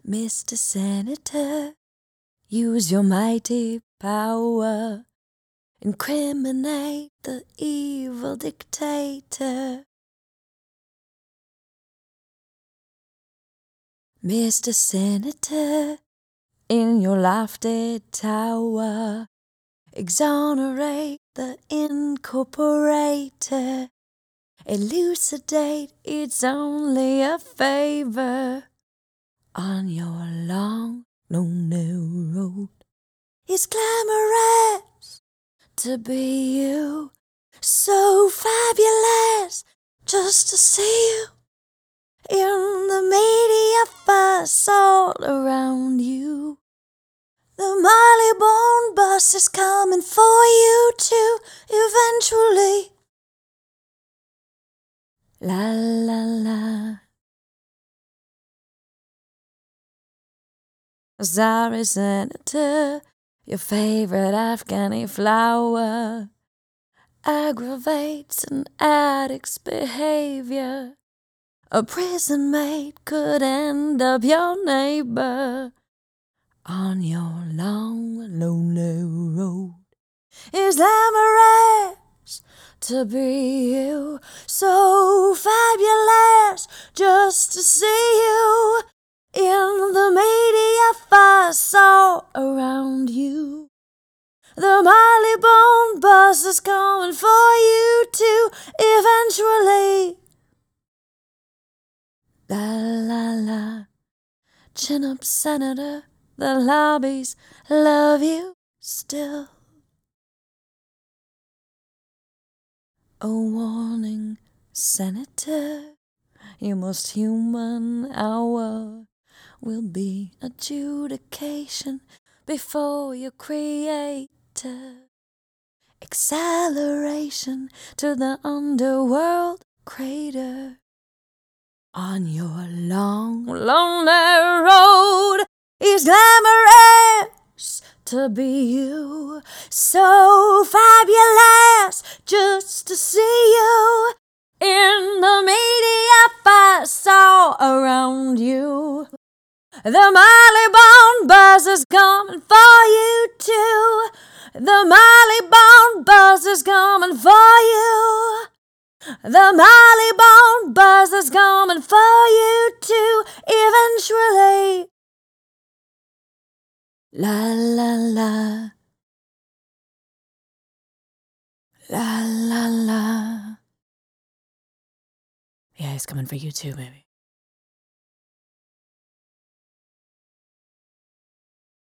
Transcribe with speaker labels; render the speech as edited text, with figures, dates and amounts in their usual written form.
Speaker 1: Mr. Senator, use your mighty power. Incriminate the evil dictator. Mr. Senator, in your lofty tower, exonerate the incorporator. Elucidate, it's only a favor. On your long, lonely road, it's glamorous to be you. So fabulous just to see you in the media fuss all around you. The Marley-born bus is coming for you too, eventually. La la la. Sorry, Senator, your favorite Afghani flower aggravates an addict's behavior. A prison mate could end up your neighbor. On your long, lonely road, it's glamorous to be you. So fabulous just to see you in the media fuss all around you. The Marley-born bus is coming for you too, eventually. La la la. Chin up, Senator, the lobbies love you still. A warning, Senator, your most human hour will be adjudication before your creator. Acceleration to the underworld crater. On your long, lonely road, it's glamorous to be you. So fabulous just to see you in the media fuss all around you. The Marley-born buzz is coming for you too. The Marley-born buzz is coming for you. The Marley-born buzz is coming for you too, eventually. La la la. La la la. Yeah, he's coming for you too, baby.